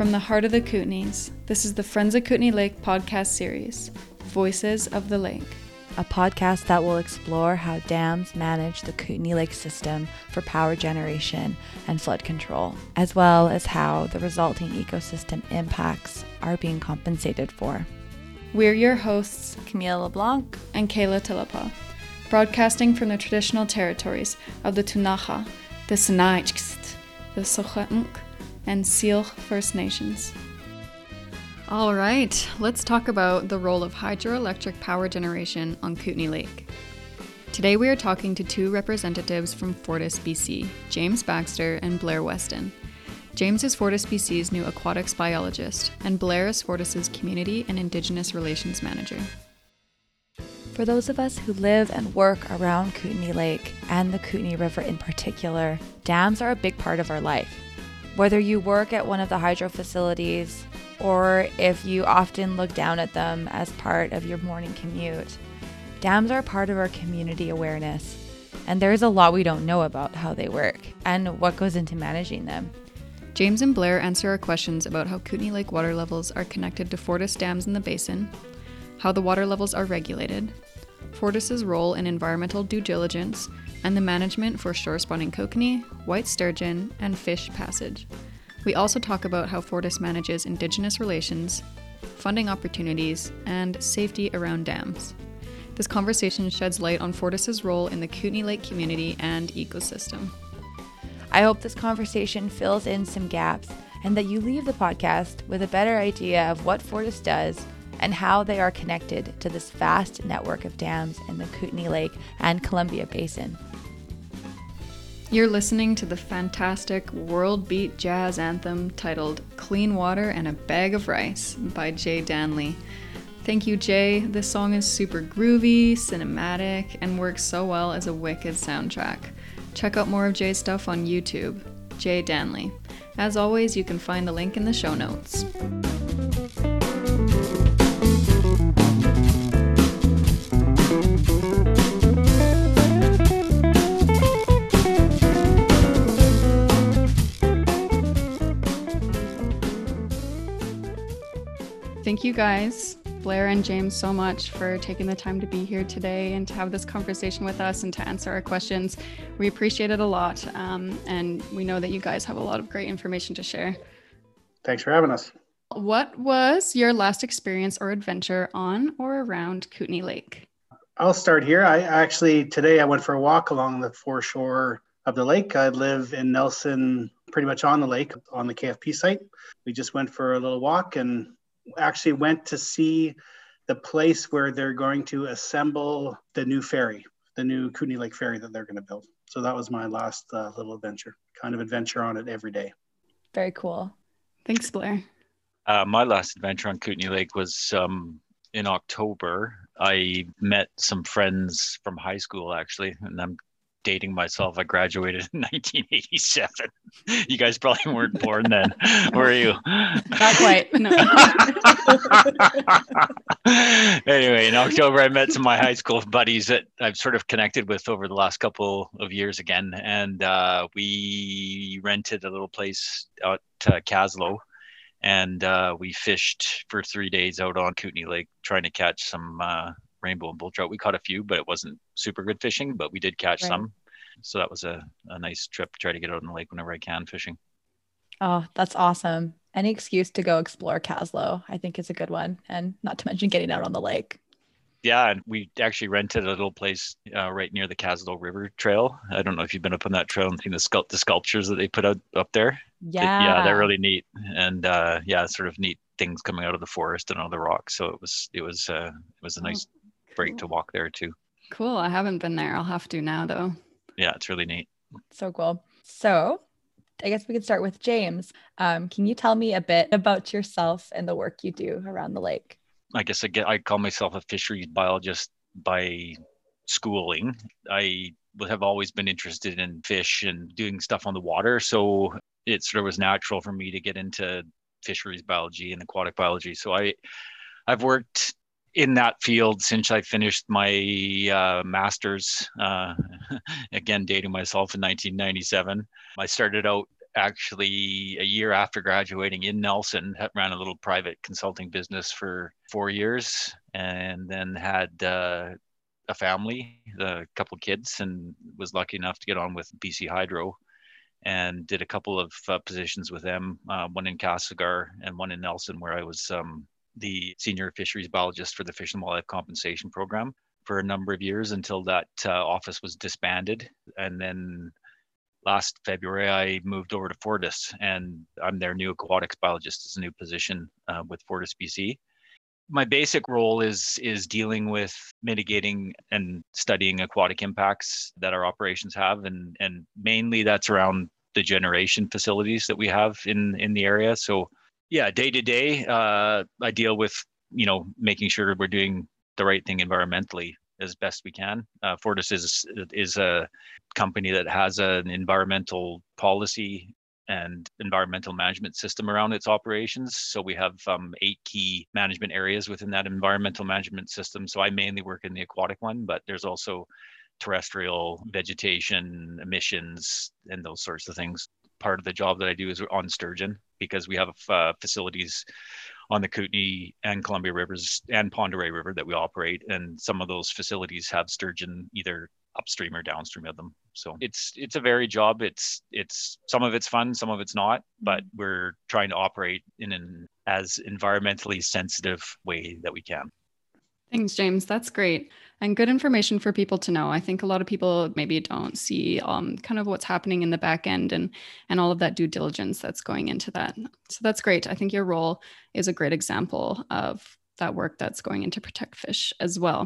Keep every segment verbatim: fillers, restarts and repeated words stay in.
From the heart of the Kootenays, this is the Friends of Kootenay Lake podcast series, Voices of the Lake. A podcast that will explore how dams manage the Kootenay Lake system for power generation and flood control, as well as how the resulting ecosystem impacts are being compensated for. We're your hosts, Camille LeBlanc and Kayla Tillapa, broadcasting from the traditional territories of the Ktunaxa, the Sinixt, the Secwépemc, and Syilx First Nations. All right, let's talk about the role of hydroelectric power generation on Kootenay Lake. Today we are talking to two representatives from Fortis B C, James Baxter and Blair Weston. James is Fortis B C's new aquatics biologist, and Blair is Fortis's Community and Indigenous Relations Manager. For those of us who live and work around Kootenay Lake and the Kootenay River in particular, dams are a big part of our life. Whether you work at one of the hydro facilities or if you often look down at them as part of your morning commute, dams are part of our community awareness, and there's a lot we don't know about how they work and what goes into managing them. James and Blair answer our questions about how Kootenay Lake water levels are connected to Fortis dams in the basin, how the water levels are regulated, Fortis's role in environmental due diligence, and the management for shore-spawning kokanee, white sturgeon, and fish passage. We also talk about how Fortis manages Indigenous relations, funding opportunities, and safety around dams. This conversation sheds light on Fortis's role in the Kootenay Lake community and ecosystem. I hope this conversation fills in some gaps and that you leave the podcast with a better idea of what Fortis does and how they are connected to this vast network of dams in the Kootenay Lake and Columbia Basin. You're listening to the fantastic world beat jazz anthem titled Clean Water and a Bag of Rice by Jay Danley. Thank you, Jay. This song is super groovy, cinematic, and works so well as a wicked soundtrack. Check out more of Jay's stuff on YouTube, Jay Danley. As always, you can find the link in the show notes. Thank you guys, Blair and James, so much for taking the time to be here today and to have this conversation with us and to answer our questions. We appreciate it a lot, um, and we know that you guys have a lot of great information to share. Thanks for having us. What was your last experience or adventure on or around Kootenay Lake? I'll start here. I actually, today I went for a walk along the foreshore of the lake. I live in Nelson, pretty much on the lake, on the K F P site. We just went for a little walk and actually went to see the place where they're going to assemble the new ferry, the new Kootenay Lake ferry that they're going to build. So that was my last uh, little adventure, kind of adventure on it every day. Very cool. Thanks, Blair. Uh, my last adventure on Kootenay Lake was um, in October. I met some friends from high school, actually, and I'm dating myself. I graduated in nineteen eighty-seven. You guys probably weren't born then, were you? Not quite, no. Anyway, in October, I met some of my high school buddies that I've sort of connected with over the last couple of years again. And uh, we rented a little place out to Kaslo, and uh, we fished for three days out on Kootenay Lake, trying to catch some uh, rainbow and bull trout. We caught a few, but it wasn't super good fishing, but we did catch right. some. So that was a, a nice trip to try to get out on the lake whenever I can fishing. Oh, that's awesome. Any excuse to go explore Kaslo, I think is a good one. And not to mention getting out on the lake. Yeah, and we actually rented a little place uh, right near the Kaslo River Trail. I don't know if you've been up on that trail and seen the, sculpt- the sculptures that they put out up there. Yeah. It, yeah, they're really neat. And uh, yeah, sort of neat things coming out of the forest and out of the rocks. So it was, it was, uh, it was a nice oh, cool. break to walk there too. Cool. I haven't been there. I'll have to now though. Yeah, it's really neat. So cool. So I guess we could start with James. Um, can you tell me a bit about yourself and the work you do around the lake? I guess I get, I call myself a fisheries biologist by schooling. I have always been interested in fish and doing stuff on the water. So it sort of was natural for me to get into fisheries biology and aquatic biology. So I, I've worked in that field since I finished my uh, master's, uh, again, dating myself in nineteen ninety-seven. I started out actually a year after graduating in Nelson, ran a little private consulting business for four years and then had uh, a family, a couple of kids, and was lucky enough to get on with B C Hydro and did a couple of uh, positions with them, uh, one in Castlegar and one in Nelson, where I was um, the senior fisheries biologist for the Fish and Wildlife Compensation Program for a number of years until that uh, office was disbanded. And then last February, I moved over to Fortis, and I'm their new aquatics biologist. It's a new position uh, with Fortis B C. My basic role is is dealing with mitigating and studying aquatic impacts that our operations have, and and mainly that's around the generation facilities that we have in in the area. So yeah, day to day, uh, I deal with you know making sure we're doing the right thing environmentally as best we can. Uh, Fortis is is a company that has an environmental policy and environmental management system around its operations. So we have um, eight key management areas within that environmental management system. So I mainly work in the aquatic one, but there's also terrestrial, vegetation, emissions, and those sorts of things. Part of the job that I do is on sturgeon, because we have uh, facilities on the Kootenay and Columbia Rivers and Pend Oreille River that we operate. And some of those facilities have sturgeon either upstream or downstream of them. So it's it's a varied job. It's it's some of it's fun, some of it's not, but we're trying to operate in an as environmentally sensitive way that we can. Thanks, James. That's great. And good information for people to know. I think a lot of people maybe don't see um, kind of what's happening in the back end and, and all of that due diligence that's going into that. So that's great. I think your role is a great example of that work that's going into Protect Fish as well.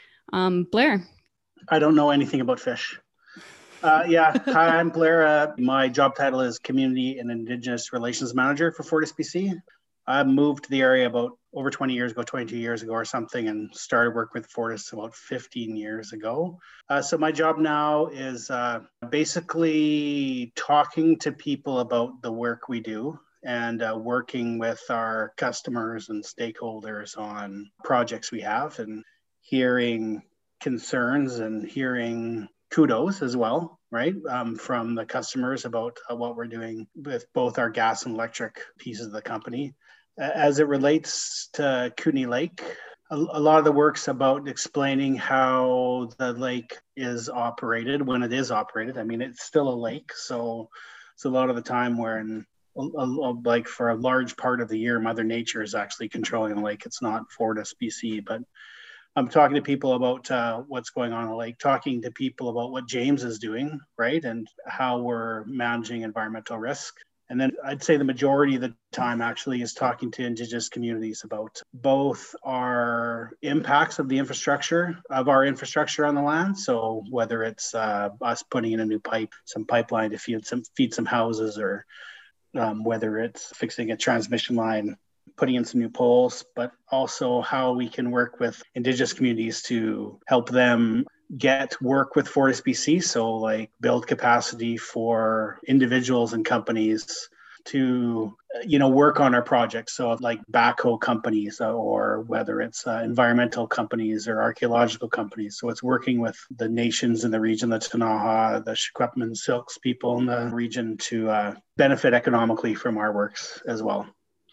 Um, Blair. I don't know anything about fish. Uh, yeah, hi, I'm Blair. Uh, my job title is Community and Indigenous Relations Manager for Fortis B C. I moved to the area about over twenty years ago, twenty-two years ago or something, and started work with Fortis about fifteen years ago. Uh, so my job now is uh, basically talking to people about the work we do and uh, working with our customers and stakeholders on projects we have, and hearing concerns and hearing kudos as well, right, um, from the customers about uh, what we're doing with both our gas and electric pieces of the company. As it relates to Kootenay Lake, a, a lot of the work's about explaining how the lake is operated when it is operated. I mean, it's still a lake, so it's a lot of the time where in a, a, like for a large part of the year, Mother Nature is actually controlling the lake. It's not Fortis B C, but I'm talking to people about uh, what's going on in the lake, talking to people about what James is doing, right, and how we're managing environmental risk. And then I'd say the majority of the time actually is talking to Indigenous communities about both our impacts of the infrastructure, of our infrastructure on the land. So whether it's uh, us putting in a new pipe, some pipeline to feed some, feed some houses, or um, whether it's fixing a transmission line, putting in some new poles, but also how we can work with Indigenous communities to help them get work with Fortis B C. So like build capacity for individuals and companies to, you know, work on our projects. So like backhoe companies, or whether it's uh, environmental companies or archaeological companies. So it's working with the nations in the region, the Ktunaxa, the Secwepemc, Silks people in the region to uh, benefit economically from our works as well.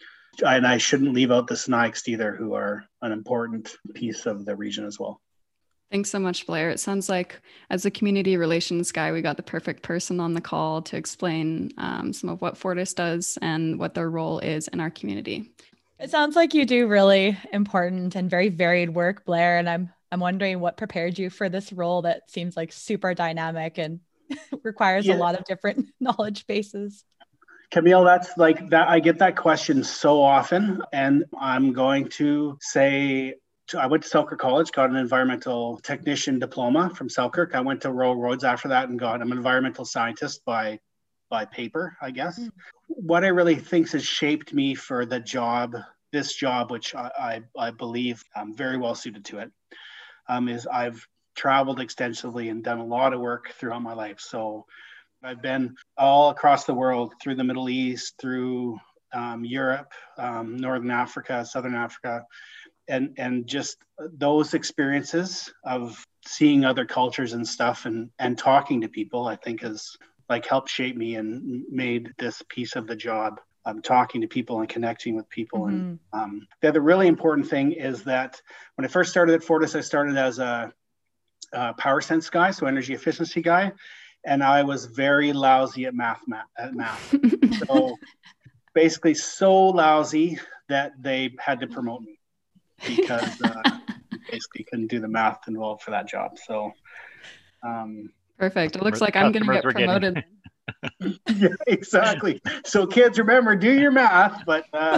And I shouldn't leave out the Sinixt either, who are an important piece of the region as well. Thanks so much, Blair. It sounds like as a community relations guy, we got the perfect person on the call to explain um, some of what Fortis does and what their role is in our community. It sounds like you do really important and very varied work, Blair. And I'm I'm wondering what prepared you for this role that seems like super dynamic and requires yeah. a lot of different knowledge bases. Camille, that's like that. I get that question so often, and I'm going to say I went to Selkirk College, got an environmental technician diploma from Selkirk. I went to Royal Roads after that and got I'm an environmental scientist by by paper, I guess. Mm. What I really think has shaped me for the job, this job, which I, I, I believe I'm very well suited to it, um, is I've traveled extensively and done a lot of work throughout my life. So I've been all across the world, through the Middle East, through um, Europe, um, Northern Africa, Southern Africa, and and just those experiences of seeing other cultures and stuff and and talking to people, I think has like helped shape me and made this piece of the job. Um, talking to people and connecting with people. Mm-hmm. And um, the other really important thing is that when I first started at Fortis, I started as a, a power sense guy, so energy efficiency guy, and I was very lousy at math. math at math. So basically, so lousy that they had to promote me because uh, basically couldn't do the math involved for that job. So. Um, Perfect. It looks like I'm going to get promoted. Yeah, exactly. So kids, remember, do your math, but uh...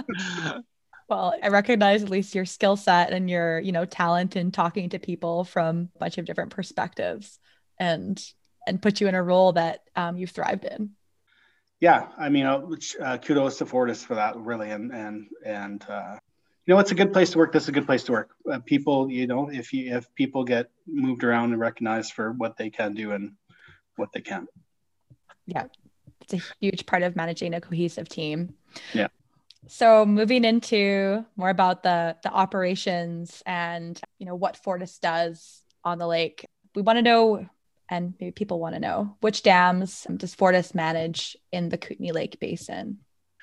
well, I recognize at least your skill set and your, you know, talent in talking to people from a bunch of different perspectives, and and put you in a role that um, you've thrived in. Yeah, I mean, uh, kudos to Fortis for that, really, and and and uh, you know, it's a good place to work. This is a good place to work. Uh, people, you know, if you if people get moved around and recognized for what they can do and what they can't. Yeah, it's a huge part of managing a cohesive team. Yeah. So moving into more about the the operations and, you know, what Fortis does on the lake, we want to know, and maybe people want to know, which dams does Fortis manage in the Kootenay Lake Basin?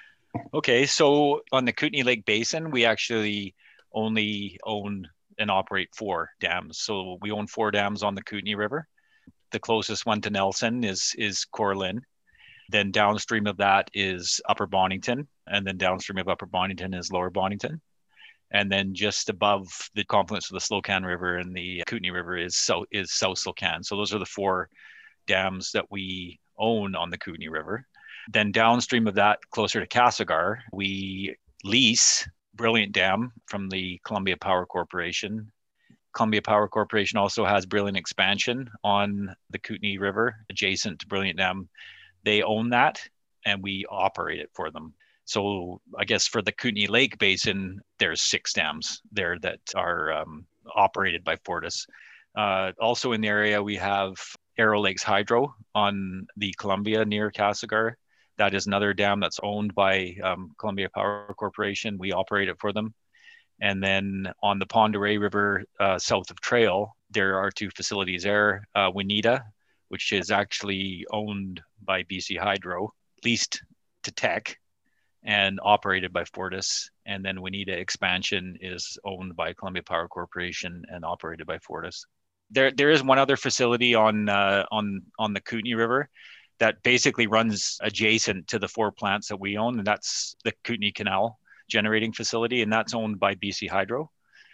Okay, so on the Kootenay Lake Basin, we actually only own and operate four dams. So we own four dams on the Kootenay River. The closest one to Nelson is is Corlin. Then downstream of that is Upper Bonington, and then downstream of Upper Bonington is Lower Bonington. And then just above the confluence of the Slocan River and the Kootenay River is South is South Slocan. So those are the four dams that we own on the Kootenay River. Then downstream of that, closer to Castlegar, we lease Brilliant Dam from the Columbia Power Corporation. Columbia Power Corporation also has Brilliant Expansion on the Kootenay River, adjacent to Brilliant Dam. They own that, and we operate it for them. So I guess for the Kootenay Lake Basin, there's six dams there that are um, operated by Fortis. Uh, also in the area, we have Arrow Lakes Hydro on the Columbia near Castlegar. That is another dam that's owned by um, Columbia Power Corporation. We operate it for them. And then on the Pend Oreille River, uh, south of Trail, there are two facilities there. Uh, Waneta, which is actually owned by B C Hydro, leased to Teck, and operated by Fortis. And then Waneta Expansion is owned by Columbia Power Corporation and operated by Fortis. There, there is one other facility on uh, on on the Kootenay River that basically runs adjacent to the four plants that we own, and that's the Kootenay Canal generating facility, and that's owned by B C Hydro.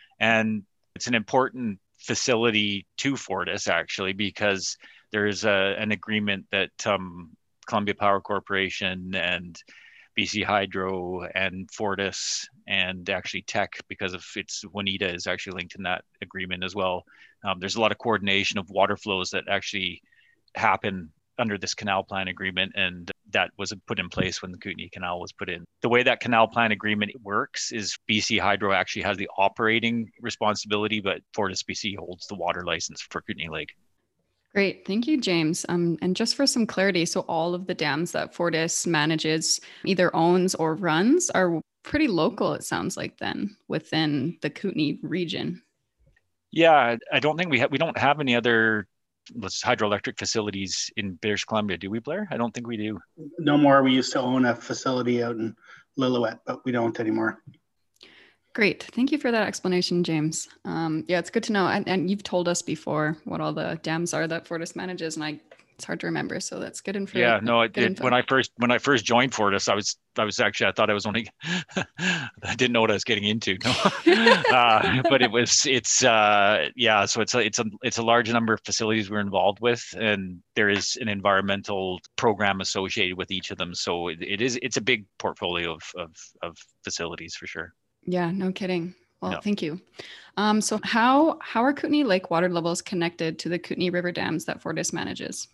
And it's an important facility to Fortis, actually, because there's a, an agreement that um, Columbia Power Corporation and B C Hydro and Fortis and actually Teck, because of its Waneta is actually linked in that agreement as well. Um, there's a lot of coordination of water flows that actually happen under this canal plan agreement, and that was put in place when the Kootenay Canal was put in. The way that canal plan agreement works is B C Hydro actually has the operating responsibility, but Fortis B C holds the water license for Kootenay Lake. Great. Thank you, James. Um, and just for some clarity, so all of the dams that Fortis manages, either owns or runs, are pretty local, it sounds like, then, within the Kootenay region. Yeah, I don't think we have, we don't have any other hydroelectric facilities in British Columbia, do we, Blair? I don't think we do. No more. We used to own a facility out in Lillooet, but we don't anymore. Great. Thank you for that explanation, James. Um, yeah, it's good to know. And, and you've told us before what all the dams are that Fortis manages, and I it's hard to remember. So that's good info. Yeah, no, it, it, when I first when I first joined Fortis, I was I was actually I thought I was only I didn't know what I was getting into. No. uh, but it was it's uh, yeah. So it's a it's a it's a large number of facilities we're involved with, and there is an environmental program associated with each of them. So it, it is it's a big portfolio of of, of facilities for sure. Yeah, no kidding. Well, no. Thank you. Um, so how how are Kootenay Lake water levels connected to the Kootenay River dams that Fortis manages?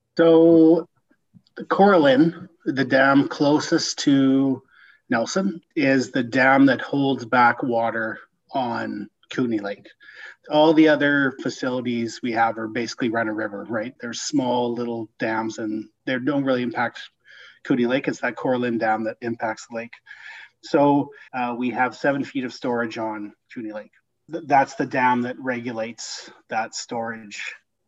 So the Corlin, the dam closest to Nelson, is the dam that holds back water on Kootenay Lake. All the other facilities we have are basically run a river, right? They're small little dams and they don't really impact Kootenay Lake. It's that Corlin dam that impacts the lake. So uh, we have seven feet of storage on Kootenay Lake. Th- that's the dam that regulates that storage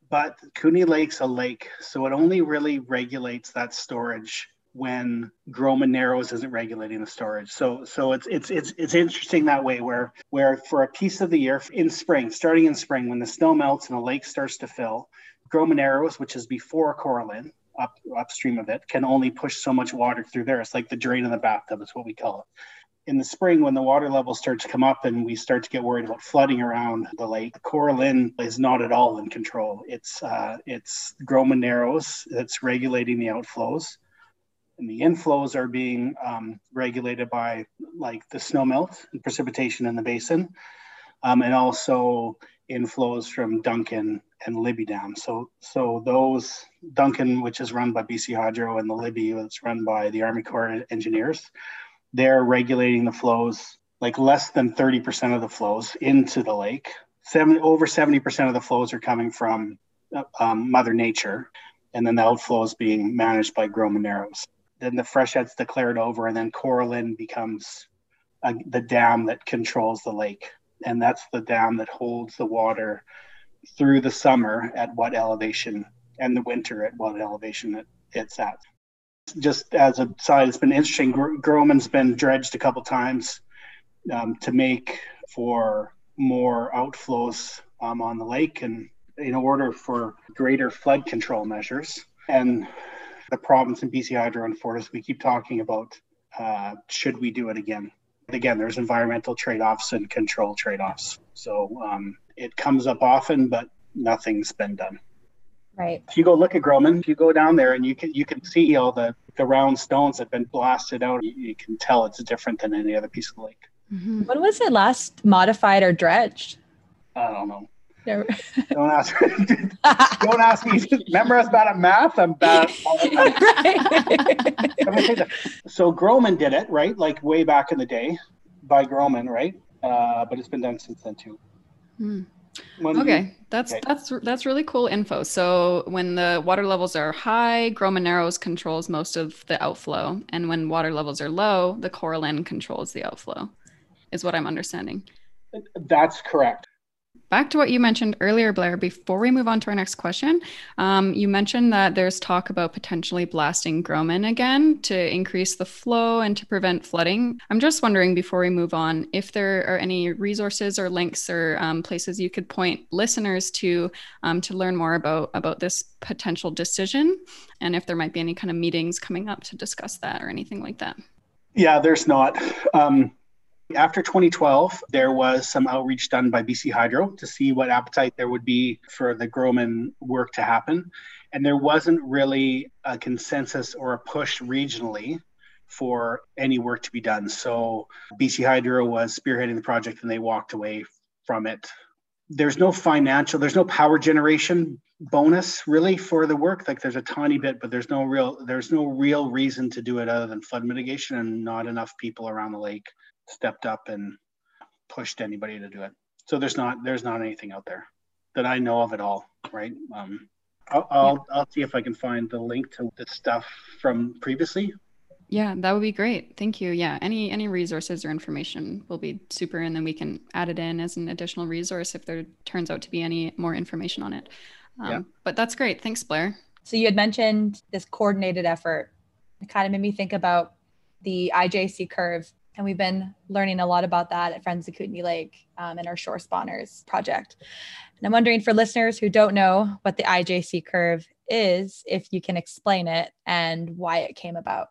but Kootenay Lake's a lake, so it only really regulates that storage when Groman Narrows isn't regulating the storage. So so it's it's it's it's interesting that way, where where for a piece of the year in spring, starting in spring, when the snow melts and the lake starts to fill, Groman Narrows, which is before Coralin, up upstream of it, can only push so much water through there. It's like the drain in the bathtub is what we call it. In the spring, when the water levels start to come up and we start to get worried about flooding around the lake, Coralin is not at all in control. It's uh, it's Groman Narrows that's regulating the outflows, and the inflows are being um, regulated by like the snow melt and precipitation in the basin, um, and also inflows from Duncan and Libby Dam. So so those, Duncan, which is run by B C Hydro, and the Libby, that's run by the Army Corps of Engineers, they're regulating the flows, like less than thirty percent of the flows into the lake. Seven, over seventy percent of the flows are coming from um, Mother Nature, and then the outflows being managed by Groman Narrows. Then the freshet's declared over, and then Coralin becomes uh, the dam that controls the lake. And that's the dam that holds the water through the summer at what elevation, and the winter at what elevation it, it's at. Just as a side, it's been interesting. Groman's been dredged a couple times um, to make for more outflows um, on the lake, and in order for greater flood control measures. And the province in B C Hydro and Fortis, we keep talking about uh, should we do it again? Again, there's environmental trade-offs and control trade-offs. So um, it comes up often, but nothing's been done. Right. If you go look at Groman, if you go down there and you can you can see all the, the round stones that have been blasted out, you, you can tell it's different than any other piece of the lake. Mm-hmm. When was it last modified or dredged? I don't know. Never. Don't ask Don't ask me. Remember, I was bad at math. I'm bad at math. So Groman did it, right? Like way back in the day by Groman, right? Uh, but it's been done since then too. Hmm. When okay, we, that's okay. that's that's really cool info. So when the water levels are high, Groman Narrows controls most of the outflow, and when water levels are low, the Coralin controls the outflow, is what I'm understanding. That's correct. Back to what you mentioned earlier, Blair, before we move on to our next question, um, you mentioned that there's talk about potentially blasting Groman again to increase the flow and to prevent flooding. I'm just wondering, before we move on, if there are any resources or links or um, places you could point listeners to um, to learn more about, about this potential decision, and if there might be any kind of meetings coming up to discuss that or anything like that. Yeah, there's not. Um, After twenty twelve, there was some outreach done by B C Hydro to see what appetite there would be for the Groman work to happen. And there wasn't really a consensus or a push regionally for any work to be done. So B C Hydro was spearheading the project and they walked away from it. There's no financial, there's no power generation bonus really for the work. Like there's a tiny bit, but there's no real, there's no real reason to do it other than flood mitigation, and not enough people around the lake stepped up and pushed anybody to do it. So there's not there's not anything out there that I know of at all, right? Um, I'll I'll, I'll see if I can find the link to the stuff from previously. Yeah, that would be great. Thank you. Yeah, any any resources or information will be super, and then we can add it in as an additional resource if there turns out to be any more information on it. Um, yeah. But that's great. Thanks, Blair. So you had mentioned this coordinated effort. It kind of made me think about the I J C curve. And we've been learning a lot about that at Friends of Kootenay Lake um, in our Shore Spawners project. And I'm wondering, for listeners who don't know what the I J C curve is, if you can explain it and why it came about.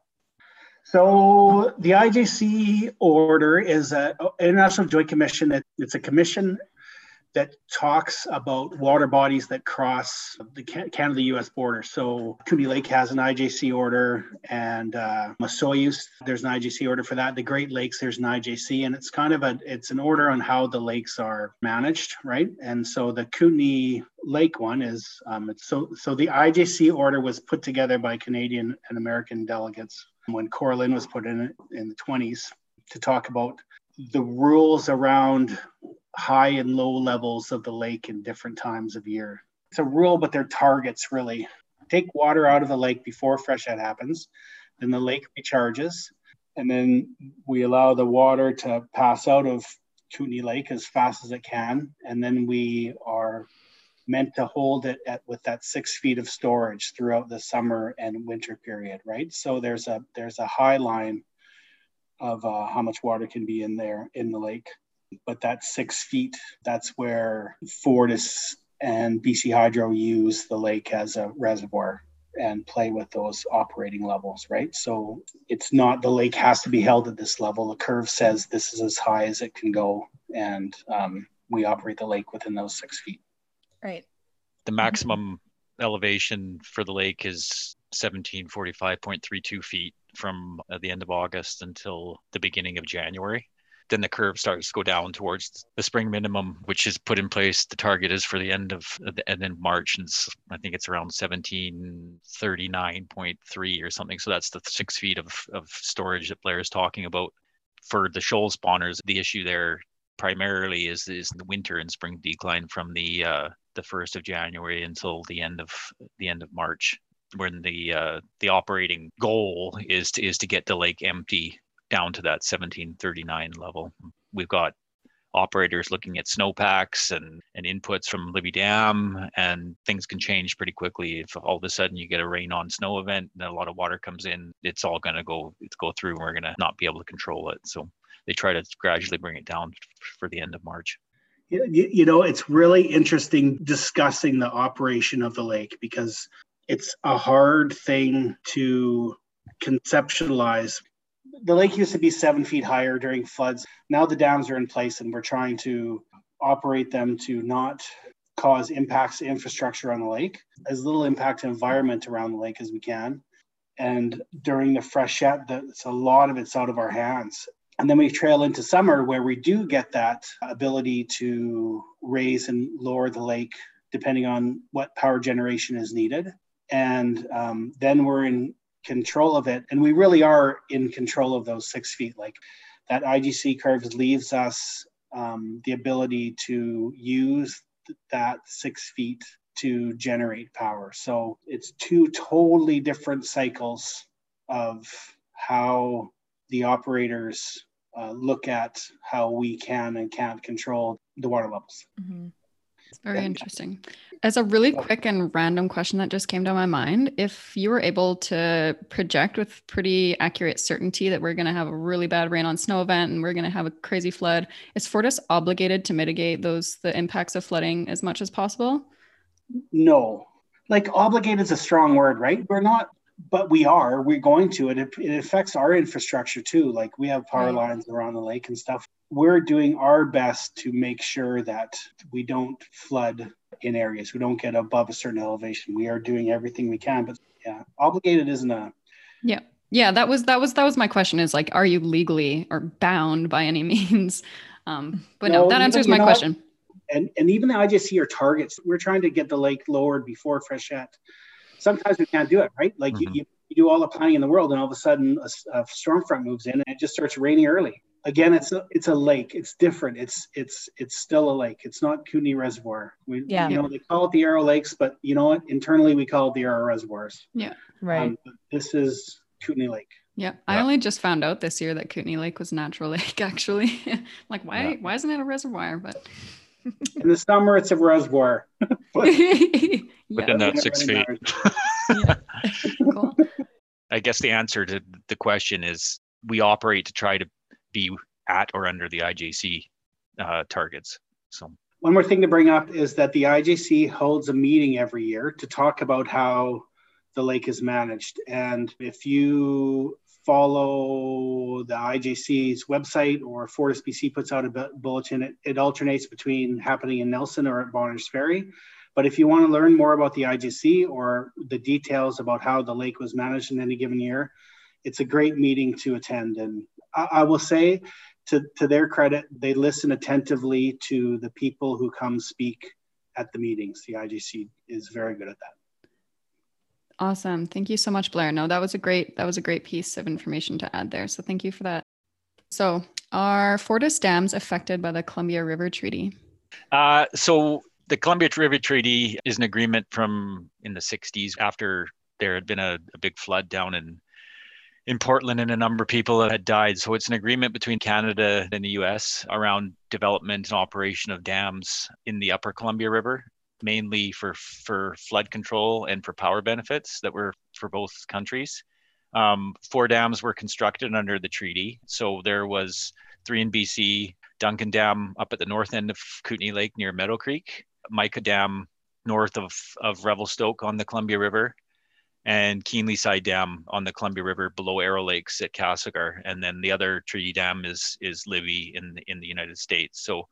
So the I J C order is an International Joint Commission. It, it's a commission that talks about water bodies that cross the Canada-U S border. So Kootenay Lake has an I J C order, and uh, Masoyus, there's an I J C order for that. The Great Lakes, there's an I J C, and it's kind of a, it's an order on how the lakes are managed, right? And so the Kootenay Lake one is, um, it's so so the I J C order was put together by Canadian and American delegates when Coralin was put in in the twenties to talk about the rules around high and low levels of the lake in different times of year. It's a rule, but they're targets really. Take water out of the lake before freshet happens, then the lake recharges, and then we allow the water to pass out of Kootenay Lake as fast as it can, and then we are meant to hold it at with that six feet of storage throughout the summer and winter period, right? So there's a there's a high line of uh, how much water can be in there in the lake. But that six feet, that's where Fortis and B C Hydro use the lake as a reservoir and play with those operating levels, right? So it's not, the lake has to be held at this level. The curve says this is as high as it can go. And um, we operate the lake within those six feet. Right. The maximum elevation for the lake is seventeen forty-five point three two feet from uh, the end of August until the beginning of January. Then the curve starts to go down towards the spring minimum, which is put in place. The target is for the end of the end of March, and I think it's around seventeen thirty-nine point three or something. So that's the six feet of, of storage that Blair is talking about. For the shoal spawners, the issue there primarily is is the winter and spring decline from the uh, the first of January until the end of the end of March, when the uh, the operating goal is to is to get the lake empty down to that seventeen thirty-nine level. We've got operators looking at snowpacks and, and inputs from Libby Dam, and things can change pretty quickly. If all of a sudden you get a rain on snow event and a lot of water comes in, it's all going to go it's go through and we're going to not be able to control it. So they try to gradually bring it down for the end of March. You, you know, it's really interesting discussing the operation of the lake, because it's a hard thing to conceptualize. The lake used to be seven feet higher during floods. Now the dams are in place and we're trying to operate them to not cause impacts to infrastructure on the lake, as little impact to environment around the lake as we can. And during the freshet, that's a lot of it's out of our hands. And then we trail into summer, where we do get that ability to raise and lower the lake depending on what power generation is needed. And um, then we're in control of it, and we really are in control of those six feet. Like that I G C curve leaves us um, the ability to use th- that six feet to generate power. So it's two totally different cycles of how the operators uh, look at how we can and can't control the water levels. Mm-hmm. It's very yeah. interesting. As a really quick and random question that just came to my mind, if you were able to project with pretty accurate certainty that we're going to have a really bad rain on snow event and we're going to have a crazy flood, is Fortis obligated to mitigate those the impacts of flooding as much as possible? No. Like, obligated is a strong word, right? We're not, but we are. We're going to. It, it affects our infrastructure too. Like, we have power right. lines around the lake and stuff. We're doing our best to make sure that we don't flood in areas. We don't get above a certain elevation. We are doing everything we can, but yeah, obligated isn't a. Yeah. Yeah. That was, that was, that was my question, is like, are you legally or bound by any means? Um, but no, no that answers my question. And and even the I J C are targets. We're trying to get the lake lowered before freshet. Sometimes we can't do it, right? Like mm-hmm. you, you, you do all the planning in the world, and all of a sudden a, a storm front moves in and it just starts raining early. Again, it's a, it's a lake. It's different. It's it's it's still a lake. It's not Kootenay Reservoir. We, yeah. You know, they call it the Arrow Lakes, but you know what? Internally, we call it the Arrow Reservoirs. Yeah. Right. Um, this is Kootenay Lake. Yeah. I yeah. only just found out this year that Kootenay Lake was natural lake, actually. Like, why yeah. why isn't it a reservoir? But in the summer, it's a reservoir. but yeah. Within that six feet. Yeah. Cool. I guess the answer to the question is we operate to try to be at or under the I J C uh, targets. So one more thing to bring up is that the I J C holds a meeting every year to talk about how the lake is managed. And if you follow the I J C's website, or FortisBC puts out a bulletin, it, it alternates between happening in Nelson or at Bonners Ferry. But if you want to learn more about the I J C or the details about how the lake was managed in any given year, it's a great meeting to attend. And I, I will say, to, to their credit, they listen attentively to the people who come speak at the meetings. The I J C is very good at that. Awesome. Thank you so much, Blair. No, that was a great, that was a great piece of information to add there. So thank you for that. So are Fortis dams affected by the Columbia River Treaty? Uh, so the Columbia River Treaty is an agreement from in the sixties, after there had been a, a big flood down in in Portland and a number of people that had died. So it's an agreement between Canada and the U S around development and operation of dams in the upper Columbia River. mainly for, for flood control and for power benefits that were for both countries. Um, four dams were constructed under the treaty. So there was three in B C, Duncan Dam up at the north end of Kootenay Lake near Meadow Creek, Mica Dam north of, of Revelstoke on the Columbia River, and Keenly Side Dam on the Columbia River below Arrow Lakes at Castlegar. And then the other treaty dam is is Libby in the, in the United States. So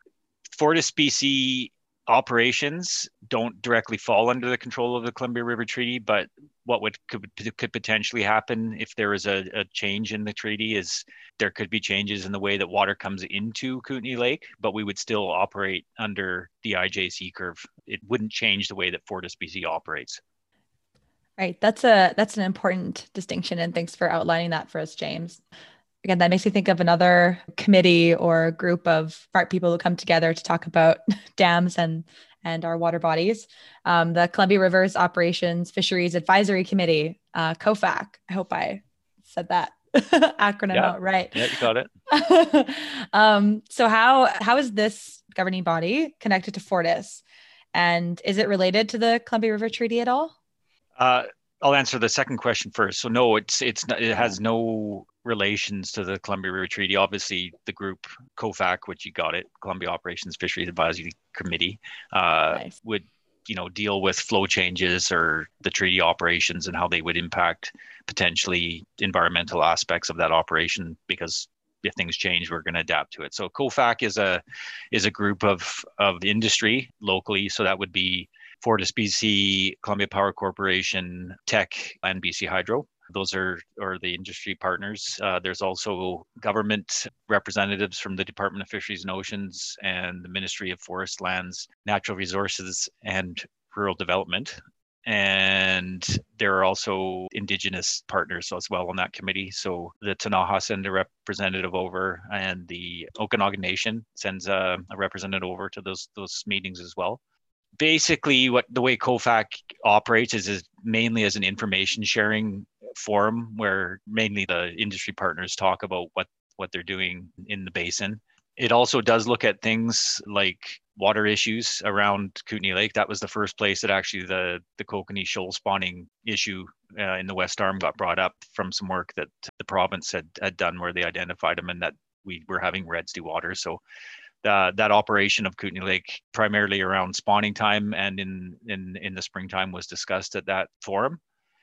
FortisBC operations don't directly fall under the control of the Columbia River Treaty, but what would could, could potentially happen if there is a, a change in the treaty is there could be changes in the way that water comes into Kootenay Lake, but we would still operate under the I J C curve. It wouldn't change the way that FortisBC operates. Right. That's a that's an important distinction, and thanks for outlining that for us, James. Again, that makes me think of another committee or group of smart people who come together to talk about dams and and our water bodies. Um, the Columbia Rivers Operations Fisheries Advisory Committee, uh, C O F A C. I hope I said that acronym yeah. out right. Yeah, you got it. um, so how how is this governing body connected to Fortis? And is it related to the Columbia River Treaty at all? Uh, I'll answer the second question first. So no, it's it's not, it has no relations to the Columbia River Treaty. Obviously, the group C O F A C, which you got it, Columbia Operations Fisheries Advisory Committee, uh, nice. would you know deal with flow changes or the treaty operations and how they would impact potentially environmental aspects of that operation. Because if things change, we're going to adapt to it. So C O F A C is a is a group of of industry locally. So that would be FortisBC, Columbia Power Corporation, Teck, and B C Hydro. Those are, are the industry partners. Uh, there's also government representatives from the Department of Fisheries and Oceans and the Ministry of Forest Lands, Natural Resources, and Rural Development. And there are also Indigenous partners as well on that committee. So the Ktunaxa send a representative over, and the Okanagan Nation sends a, a representative over to those those meetings as well. Basically, what the way C O F A C operates is, is mainly as an information sharing forum where mainly the industry partners talk about what, what they're doing in the basin. It also does look at things like water issues around Kootenay Lake. That was the first place that actually the, the kokanee shoal spawning issue uh, in the West Arm got brought up from some work that the province had, had done where they identified them and that we were having reds do water. So Uh, that operation of Kootenay Lake, primarily around spawning time and in, in, in the springtime, was discussed at that forum.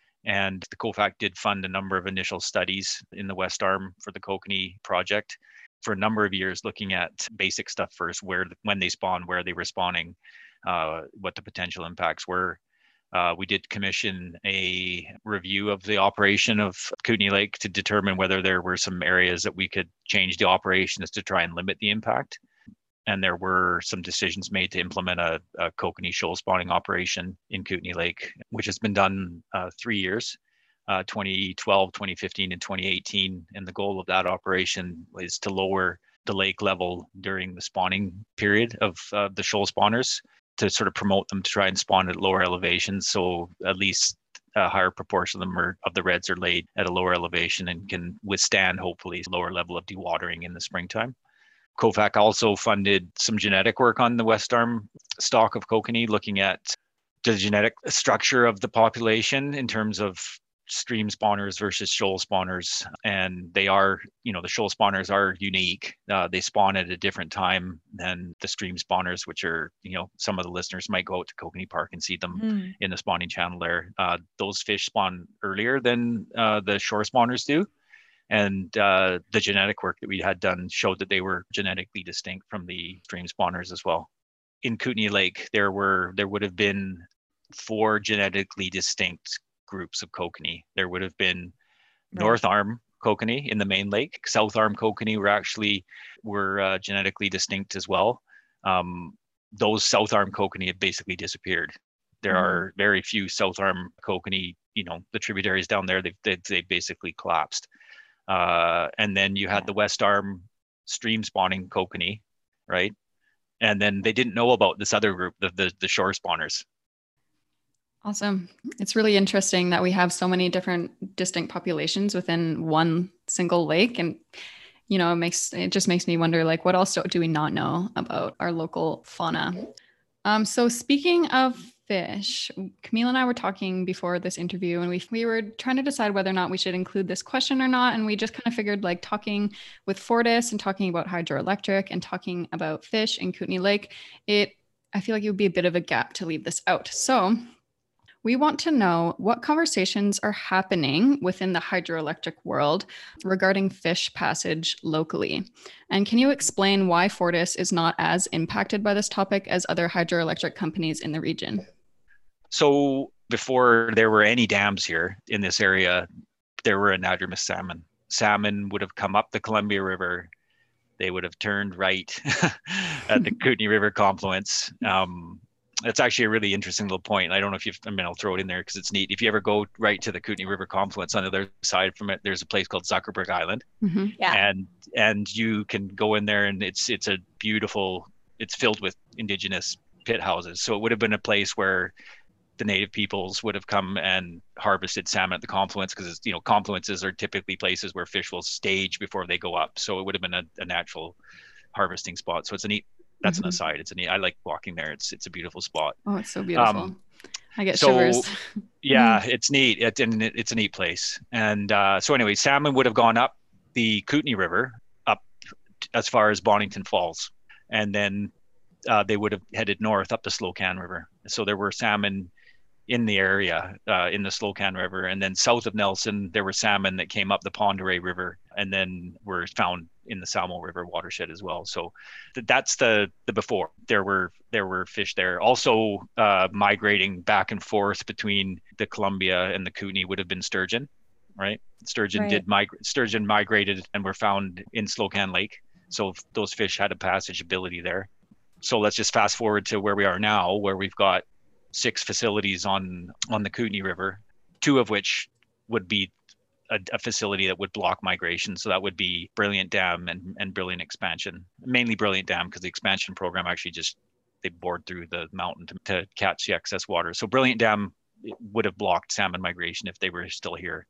And the C O F A C did fund a number of initial studies in the West Arm for the kokanee project for a number of years, looking at basic stuff first, where when they spawn, where they were spawning, uh, what the potential impacts were. Uh, we did commission a review of the operation of Kootenay Lake to determine whether there were some areas that we could change the operations to try and limit the impact. And there were some decisions made to implement a, a kokanee shoal spawning operation in Kootenay Lake, which has been done uh, three years, uh, twenty twelve, twenty fifteen, and twenty eighteen. And the goal of that operation is to lower the lake level during the spawning period of uh, the shoal spawners to sort of promote them to try and spawn at lower elevations. So at least a higher proportion of them are, of the reds are laid at a lower elevation and can withstand, hopefully, lower level of dewatering in the springtime. C O F A C also funded some genetic work on the West Arm stock of kokanee, looking at the genetic structure of the population in terms of stream spawners versus shoal spawners. And they are, you know, the shoal spawners are unique. Uh, they spawn at a different time than the stream spawners, which are, you know, some of the listeners might go out to Kokanee Park and see them mm. in the spawning channel there. Uh, those fish spawn earlier than uh, the shore spawners do. And uh, the genetic work that we had done showed that they were genetically distinct from the stream spawners as well. In Kootenay Lake, there were there would have been four genetically distinct groups of kokanee. There would have been right. North Arm kokanee in the main lake. South Arm kokanee were actually were uh, genetically distinct as well. Um, those South Arm kokanee have basically disappeared. There mm-hmm. are very few South Arm kokanee. You know, the tributaries down there, they they, they basically collapsed. Uh, and then you had the West Arm stream spawning kokanee, right? And then they didn't know about this other group, the, the, the shore spawners. Awesome. It's really interesting that we have so many different distinct populations within one single lake. And, you know, it makes, it just makes me wonder, like, what else do we not know about our local fauna? Um, so speaking of fish, Camille and I were talking before this interview, and we we were trying to decide whether or not we should include this question or not. And we just kind of figured, like, talking with Fortis and talking about hydroelectric and talking about fish in Kootenay Lake, it I feel like it would be a bit of a gap to leave this out. So we want to know what conversations are happening within the hydroelectric world regarding fish passage locally. And can you explain why Fortis is not as impacted by this topic as other hydroelectric companies in the region? So before there were any dams here in this area, there were anadromous salmon. Salmon would have come up the Columbia River. They would have turned right at the Kootenay River confluence. Um, That's actually a really interesting little point. I don't know if you've, I mean, I'll throw it in there because it's neat. If you ever go right to the Kootenay River confluence, on the other side from it, there's a place called Zuckerberg Island. Mm-hmm. Yeah. And and you can go in there, and it's it's a beautiful, it's filled with indigenous pit houses. So it would have been a place where the native peoples would have come and harvested salmon at the confluence, because, you know, confluences are typically places where fish will stage before they go up. So it would have been a, a natural harvesting spot. So it's a neat, that's mm-hmm. an aside. It's a neat, I like walking there. It's it's a beautiful spot. Oh, it's so beautiful. Um, I get so, shivers. Yeah, it's neat. It, and it, it's a neat place. And uh, so anyway, salmon would have gone up the Kootenay River up as far as Bonington Falls. And then uh, they would have headed north up the Slocan River. So there were salmon in the area, uh, in the Slocan River. And then south of Nelson, there were salmon that came up the Pend d'Oreille River and then were found in the Salmo River watershed as well. So th- that's the the before. There were there were fish there. Also uh, migrating back and forth between the Columbia and the Kootenay would have been sturgeon, right? Sturgeon right. did migrate. Sturgeon migrated and were found in Slocan Lake. So those fish had a passage ability there. So let's just fast forward to where we are now, where we've got six facilities on on the Kootenay River, two of which would be a, a facility that would block migration. So that would be Brilliant Dam and, and Brilliant Expansion, mainly Brilliant Dam, because the expansion program actually just, they bored through the mountain to, to catch the excess water. So Brilliant Dam would have blocked salmon migration if they were still here.